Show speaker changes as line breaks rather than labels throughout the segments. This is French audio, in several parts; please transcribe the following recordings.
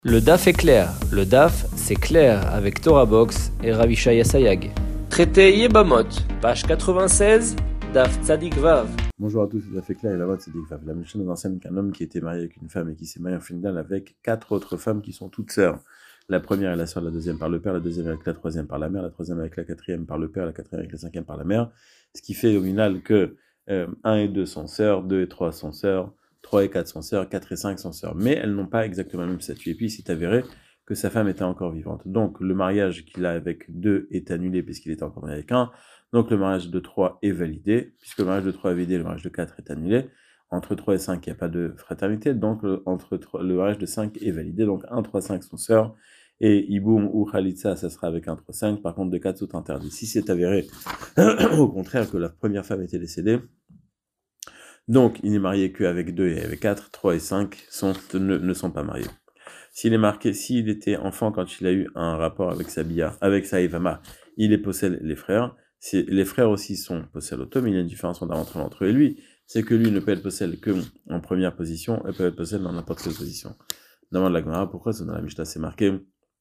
Le DAF est clair. Le DAF, c'est clair avec Torah Box et Ravishaya Sayag. Traité Yebamot, page 96, DAF Tzadik Vav.
Bonjour à tous, tout à fait clair, et la voix c'est Vav. La Mishnah nous enseigne qu'un homme qui était marié avec une femme et qui s'est marié en final avec 4 autres femmes qui sont toutes sœurs. La première est la sœur, la deuxième par le père, la deuxième avec la troisième par la mère, la troisième avec la quatrième par le père, la quatrième avec la cinquième par la mère. Ce qui fait au final que 1 et 2 sont sœurs, 2 et 3 sont sœurs, 3 et 4 sont sœurs, 4 et 5 sont sœurs. Mais elles n'ont pas exactement le même statut. Et puis il s'est avéré que sa femme était encore vivante. Donc le mariage qu'il a avec 2 est annulé puisqu'il était encore marié avec 1. Donc le mariage de 3 est validé. Puisque le mariage de 3 est validé, le mariage de 4 est annulé. Entre 3 et 5, il n'y a pas de fraternité. Donc le mariage de 5 est validé. Donc 1, 3, 5 sont sœurs. Et Iboum ou Khalitsa, ça sera avec 1, 3, 5. Par contre, de 4 sont interdits. Si c'est avéré, au contraire, que la première femme était décédée, donc il n'est marié qu'avec 2 et avec 4, 3 et 5 ne sont pas mariés. S'il est marqué, s'il était enfant quand il a eu un rapport avec sa bia, avec sa Ivama, il est possède les frères. Les frères aussi sont possèdent auto, mais il y a une différence fondamentale entre eux et lui. C'est que lui ne peut être possède que en première position, et peut être possède dans n'importe quelle position. Demande la Gemara, pourquoi dans la Mishnah c'est marqué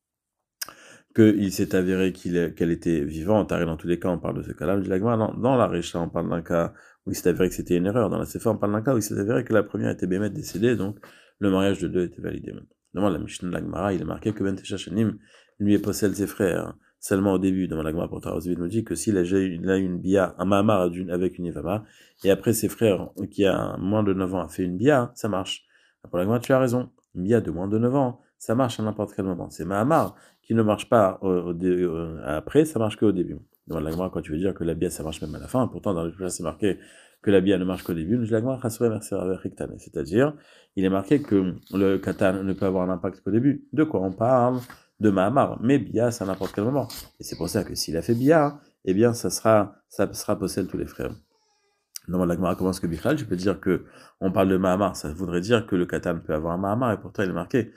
qu'il s'est avéré qu'elle était vivante. Dans tous les cas, on parle de ce cas-là. Je dis la Gemara, non, dans la Récha, on parle d'un cas où il s'est avéré que c'était une erreur. Dans la Sefa, on parle d'un cas où il s'est avéré que la première était bémet décédée, donc le mariage de 2 était validé. Demande la Mishnah de la Gemara, il est marqué que Ben Teshachanim lui est possède ses frères seulement au début. Demande la Gemara pour Tarazvit nous dit que s'il a une bia, un mahamar avec une Ivama, et après ses frères qui a moins de 9 ans a fait une bia, ça marche. Pour la Gemara, tu as raison. Une bia de moins de 9 ans, ça marche à n'importe quel moment. C'est mahamar qui ne marche pas après, ça marche qu'au début. Demande la Gemara, quand tu veux dire que la bia ça marche même à la fin, pourtant dans le cas c'est marqué que la bia ne marche qu'au début, c'est-à-dire il est marqué que le katan ne peut avoir un impact qu'au début. De quoi on parle? De Mahamar, mais bia c'est à n'importe quel moment. Et c'est pour ça que s'il a fait bia, eh bien ça sera possède tous les frères. Demande la Gemara, comment est-ce que Bichal, je peux dire que on parle de Mahamar, ça voudrait dire que le katan peut avoir un Mahamar, et pourtant il est marqué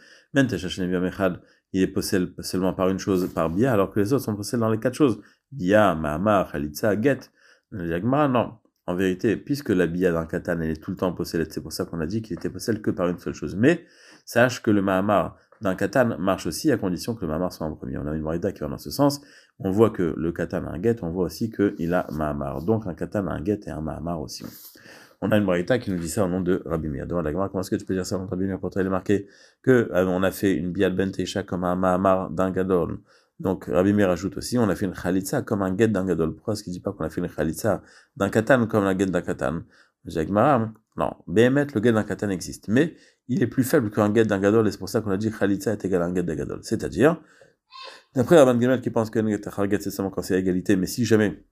il est possède seulement par une chose, par bia, alors que les autres sont possèdés dans les 4 choses. Bia, Mahamar, Khalitsa, Get. La Gemara, non. En vérité, puisque la bia d'un katan, elle est tout le temps possédée, c'est pour ça qu'on a dit qu'il était possédé que par une seule chose. Mais, sache que le Mahamar d'un katan marche aussi à condition que le Mahamar soit en premier. On a une marida qui va dans ce sens. On voit que le katan a un get, on voit aussi qu'il a Mahamar. Donc, un katan a un get et un Mahamar aussi. On a une marita qui nous dit ça au nom de Rabbi Meir. Demande la Gemara, comment est-ce que tu peux dire ça au nom de Rabbi Meir? Pourtant, il est marqué que on a fait une bial ben teisha comme un mahamar d'un gadol. Donc, Rabbi Meir ajoute aussi, on a fait une khalitsa comme un get d'un gadol. Pourquoi est-ce qu'il ne dit pas qu'on a fait une khalitsa d'un katan comme un get d'un katan? J'ai non, Behemet, le get d'un katan existe. Mais il est plus faible qu'un get d'un gadol, et c'est pour ça qu'on a dit khalitsa est égal à un get d'un gadol. C'est-à-dire, d'après Rabban Gamel qui pense qu'un get c'est seulement quand c'est à égalité, mais si jamais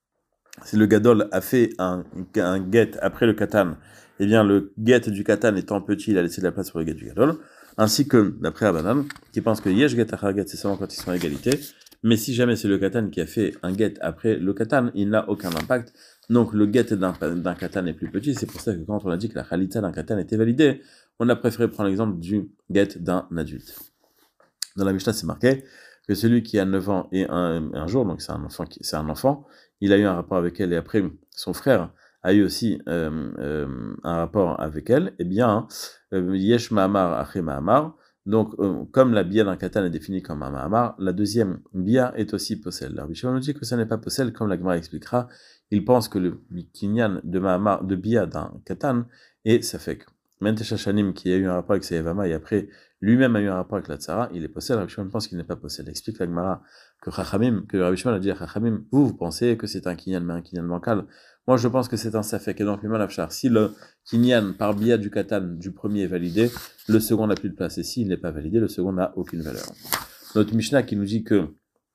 si le gadol a fait un get après le katan, eh bien le get du katan étant petit, il a laissé de la place pour le get du gadol, ainsi que d'après Abanan, qui pense que yesh get achar get, c'est seulement quand ils sont à égalité, mais si jamais c'est le katan qui a fait un get après le katan, il n'a aucun impact, donc le get d'un katan est plus petit, c'est pour ça que quand on a dit que la khalitsa d'un katan était validée, on a préféré prendre l'exemple du get d'un adulte. Dans la Mishnah, c'est marqué que celui qui a 9 ans et un jour, donc c'est un enfant, il a eu un rapport avec elle, et après son frère a eu aussi un rapport avec elle, eh bien, Yesh Mahamar Aché Mahamar, donc comme la bia d'un katan est définie comme un Mahamar, la deuxième bia est aussi possède. Alors Bishon nous dit que ça n'est pas possède, comme la Gemara expliquera, il pense que le kinyan de Mahamar, de bia d'un katan, et ça fait que Menteshachanim qui a eu un rapport avec sa Yavama, et après lui-même a eu un rapport avec la Tzara, il est possède. Rabbi Shimon pense qu'il n'est pas possède. Explique la Gemara que Rabbi Shimon a dit à Chachamim, vous pensez que c'est un kinyan, mais un kinyan bancal. Moi, je pense que c'est un safek. Et donc, si le kinyan par biais du katan du premier est validé, le second n'a plus de place. Et s'il n'est pas validé, le second n'a aucune valeur. Notre Mishnah qui nous dit que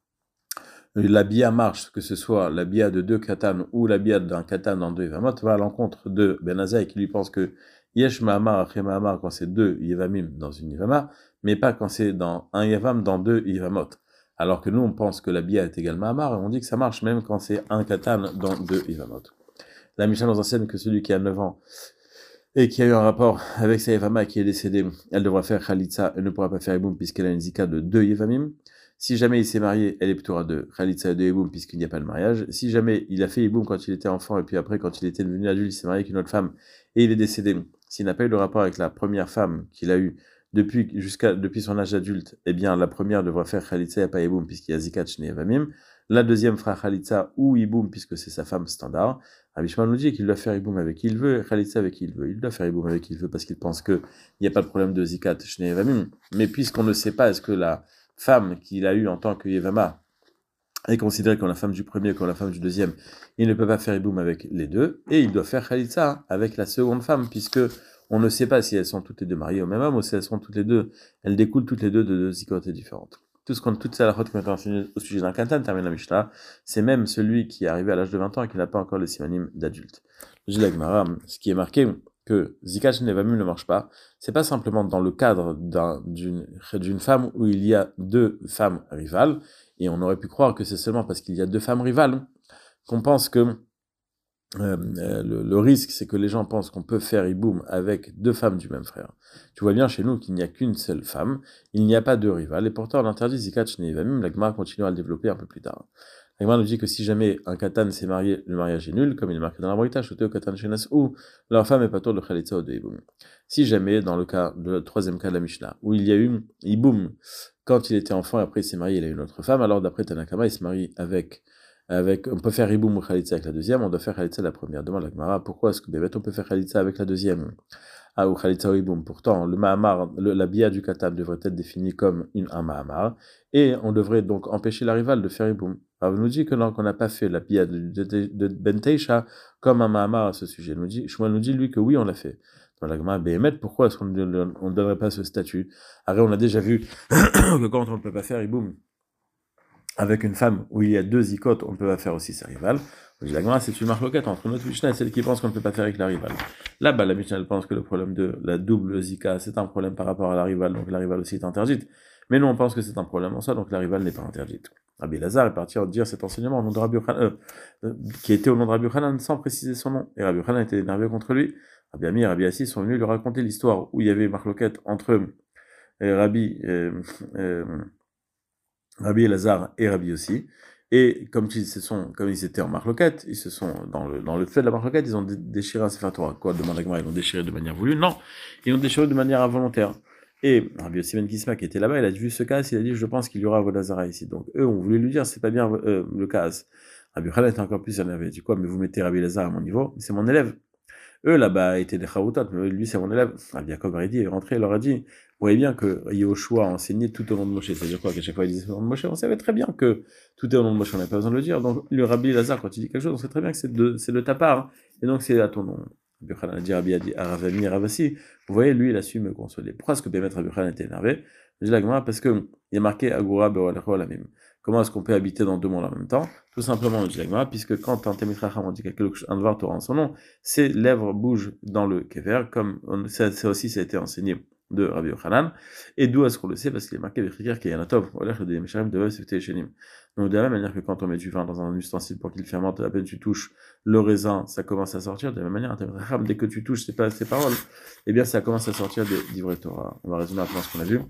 la bia marche, que ce soit la bia de 2 katan ou la bia d'un katan dans 2 Yevamot, va à l'encontre de Ben Azaï qui lui pense que Yesh Mahamar après Mahamar quand c'est 2 Yevamim dans une Yevama, mais pas quand c'est dans un Yevam dans 2 Yevamot. Alors que nous, on pense que la bia est égale Mahamar, et on dit que ça marche même quand c'est un katan dans 2 Yevamot. La Mishnah nous enseigne que celui qui a 9 ans et qui a eu un rapport avec sa Yevama qui est décédée, elle devra faire Khalitsa, elle ne pourra pas faire Iboum puisqu'elle a une zika de 2 Yevamim. Si jamais il s'est marié, elle est plutôt à 2 Khalitsa et 2 Iboum puisqu'il n'y a pas de mariage. Si jamais il a fait Iboum quand il était enfant et puis après quand il était devenu adulte, il s'est marié avec une autre femme et il est décédé, s'il n'a pas eu de rapport avec la première femme qu'il a eue depuis son âge adulte, eh bien, la première devra faire Khalitsa et pas Iboum, puisqu'il y a Zikat, Shnei Evamim. La deuxième fera Khalitsa ou Iboum, puisque c'est sa femme standard. Rabbi Shimon nous dit qu'il doit faire Iboum avec qui il veut, et Khalitsa avec qui il veut. Il doit faire Iboum avec qui il veut, parce qu'il pense qu'il n'y a pas de problème de Zikat, Shnei Evamim. Mais puisqu'on ne sait pas, est-ce que la femme qu'il a eue en tant que Yevama est considérée comme la femme du premier ou comme la femme du deuxième, il ne peut pas faire Iboum avec les deux, et il doit faire Khalitsa avec la seconde femme, puisque on ne sait pas si elles sont toutes les deux mariées au même homme ou si elles sont toutes les deux, elles découlent toutes les deux de deux zicotes différentes. Toutes ces halachot qui ont été enseignées au sujet d'un katan, termine la Mishnah, c'est même celui qui est arrivé à l'âge de 20 ans et qui n'a pas encore le simanim d'adulte. Je dis la Gemara, ce qui est marqué que Zikat Shnei Evamim ne marche pas, c'est pas simplement dans le cadre d'une femme où il y a deux femmes rivales, et on aurait pu croire que c'est seulement parce qu'il y a deux femmes rivales qu'on pense que le risque, c'est que les gens pensent qu'on peut faire Iboum avec deux femmes du même frère. Tu vois bien chez nous qu'il n'y a qu'une seule femme, il n'y a pas deux rivales, et pourtant on interdit Zikat Shnei Evamim. La Gemara continue à le développer un peu plus tard. La Gemara nous dit que si jamais un katan s'est marié, le mariage est nul, comme il est marqué dans la Braïta, Shoteo katan shenas ou leur femme est pas tour de Khalitsa ou de Iboum. Si jamais, dans le cas, le troisième cas de la Mishnah, où il y a eu Iboum quand il était enfant et après il s'est marié, il a eu une autre femme, alors d'après Tanakama, il se marie on peut faire Iboum ou Khalitsa avec la deuxième, on doit faire Khalitsa la première. Demande la Gemara, pourquoi est-ce que on peut faire Khalitsa avec la deuxième? Ou Khalitsa ou Iboum. Pourtant, le Mahamar, la bia du Katan devrait être définie comme un Mahamar, et on devrait donc empêcher la rivale de faire Iboum. Alors, on nous dit que non, qu'on n'a pas fait la bia de Ben Teisha comme un Mahamar à ce sujet. Shmuel nous dit, lui, que oui, on l'a fait. Dans la Gemara, Béhémet, pourquoi est-ce qu'on ne donnerait pas ce statut? Après, on a déjà vu que quand on ne peut pas faire Iboum avec une femme où il y a deux zicotes, on ne peut pas faire aussi sa rivale. La Gemara, c'est une marloquette entre notre Mishnah et celle qui pense qu'on ne peut pas faire avec la rivale. Là-bas, la Mishnah, elle pense que le problème de la double zika, c'est un problème par rapport à la rivale, donc la rivale aussi est interdite. Mais nous, on pense que c'est un problème en soi, donc la rivale n'est pas interdite. Rabbi Lazare est parti dire cet enseignement au nom de Rabbi Yochanan, qui était au nom de Rabbi Yochanan sans préciser son nom. Et Rabbi Yochanan était énervé contre lui. Rabbi Ami et Rabbi Assi sont venus lui raconter l'histoire où il y avait une marloquette entre Rabbi Elazar et Rabbi aussi. Et comme ils étaient en marloquette, ils se sont, dans le fait de la marloquette, ils ont déchiré un Sefer Torah. Quoi, demande la Gemara, ils l'ont déchiré de manière voulue? Non, ils l'ont déchiré de manière involontaire. Et Rabbi Yossi Ben Kisma, qui était là-bas, il a vu ce cas, il a dit, je pense qu'il y aura Avodazara ici. Donc, eux ont voulu lui dire, c'est pas bien le cas. Rabbi Yochanan était encore plus énervé. Il dit quoi, mais vous mettez Rabbi Elazar à mon niveau, c'est mon élève. Eux, là-bas, étaient des chaoutat, mais lui, c'est mon élève. Rabbi Yaakov Haridi est rentré, il leur a dit, vous voyez bien que Yehoshua a enseigné tout au long de Moshe. C'est-à-dire quoi, qu'à chaque fois il disait au nom de Moshe, on savait très bien que tout est au nom de Moshe, on n'avait pas besoin de le dire. Donc, le Rabbi Lazare, quand il dit quelque chose, on sait très bien que c'est de ta part, hein. Et donc, c'est à ton nom. Rabbi Yochanan a dit, Rabbi a dit, Aravami, Ravasi. Vous voyez, lui, il a su me consoler. Pourquoi est-ce que Bémet Rabbi Yochanan était énervé? Je dis la Gemara, parce que il y a marqué Agora Be'olecho Alamim. Comment est-ce qu'on peut habiter dans deux mondes en même temps? Tout simplement, je dis la Gemara, puisque quand un Talmid Chacham, on dit un Dvar Torah en son nom, ses lèvres bougent dans le kever, comme ça aussi, ça a été enseigné de Rabbi Yochanan. Et d'où est-ce qu'on le sait? Parce qu'il est marqué Bechikar Kayanatov, voilà, je dis Mesharim de Sefte Shenim. Donc, de la même manière que quand on met du vin dans un ustensile pour qu'il fermente, à peine tu touches le raisin, ça commence à sortir. De la même manière, dès que tu touches ces paroles, eh bien, ça commence à sortir d'Ivre Torah. On va résumer maintenant ce qu'on a vu.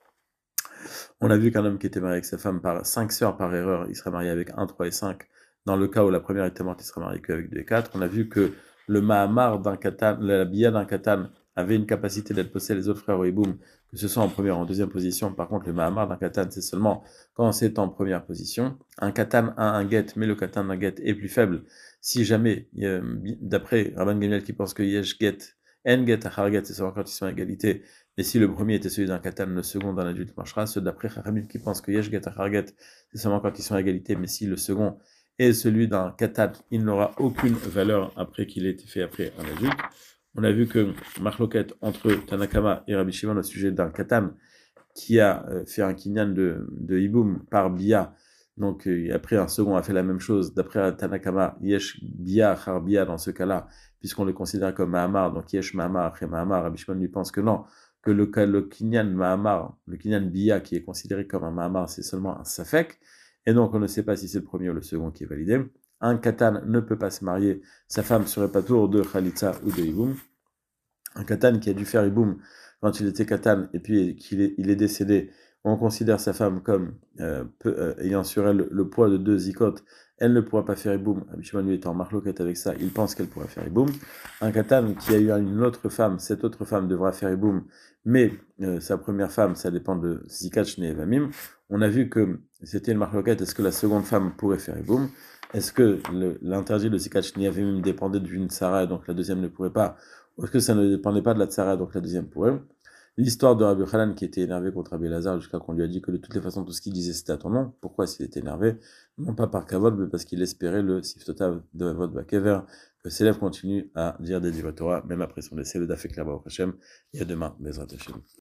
On a vu qu'un homme qui était marié avec sa femme par 5 sœurs par erreur, il serait marié avec 1, 3 et 5. Dans le cas où la première était morte, il serait marié qu'avec 2 et 4. On a vu que le Mahamar d'un katan, la bia d'un katan, avait une capacité d'être possédé les autres frères au Iboum, que ce soit en première ou en deuxième position. Par contre, le Mahamar d'un katan, c'est seulement quand c'est en première position. Un katan a un get, mais le katan d'un get est plus faible. Si jamais, d'après Rabban Gamliel qui pense que yesh get, en get, achar get, c'est seulement quand ils sont à égalité. Et si le premier était celui d'un katan, le second d'un adulte marchera. Ceux d'après Chachamim qui pensent que yesh get, achar get, c'est seulement quand ils sont à égalité. Mais si le second est celui d'un katan, il n'aura aucune valeur après qu'il ait été fait après un adulte. On a vu que marloquette entre Tanakama et Rabbi Shimon au sujet d'un katan qui a fait un kinyan de Iboum par Bia. Donc après un second a fait la même chose. D'après Tanakama, yesh Bia char Bia dans ce cas-là, puisqu'on le considère comme Mahamar, donc yesh Mahamar après Mahamar. Rabbi Shimon lui pense que non, que le kinyan Mahamar, le kinyan Bia qui est considéré comme un Mahamar, c'est seulement un Safek. Et donc on ne sait pas si c'est le premier ou le second qui est validé. Un katan ne peut pas se marier, sa femme serait pas tour de Khalitsa ou de Iboum. Un katan qui a dû faire Iboum quand il était katan et puis il est décédé, on considère sa femme comme ayant sur elle le poids de 2 zikot, elle ne pourra pas faire iboum. Rabbi Shimon lui étant en marloquette avec ça, il pense qu'elle pourra faire iboum. Un katan qui a eu une autre femme, cette autre femme devra faire iboum, mais sa première femme, ça dépend de zikat shnei evamim. On a vu que c'était une marloquette, est-ce que la seconde femme pourrait faire iboum? Est-ce que l'interdit de zikat shnei evamim dépendait d'une tsara, donc la deuxième ne pourrait pas? Ou est-ce que ça ne dépendait pas de la tsara, donc la deuxième pourrait? L'histoire de Rabbi Hanan qui était énervé contre Rabbi Lazare jusqu'à qu'on lui a dit que de toutes les façons tout ce qu'il disait c'était à ton nom. Pourquoi s'il était énervé? Non pas par kavod, mais parce qu'il espérait le siftotav de Avod Bakever, que ses lèvres continuent à dire des divrei Torah, même après son décès. Le daf est clair, Baruch Hashem, et à demain, Bezrat Hashem.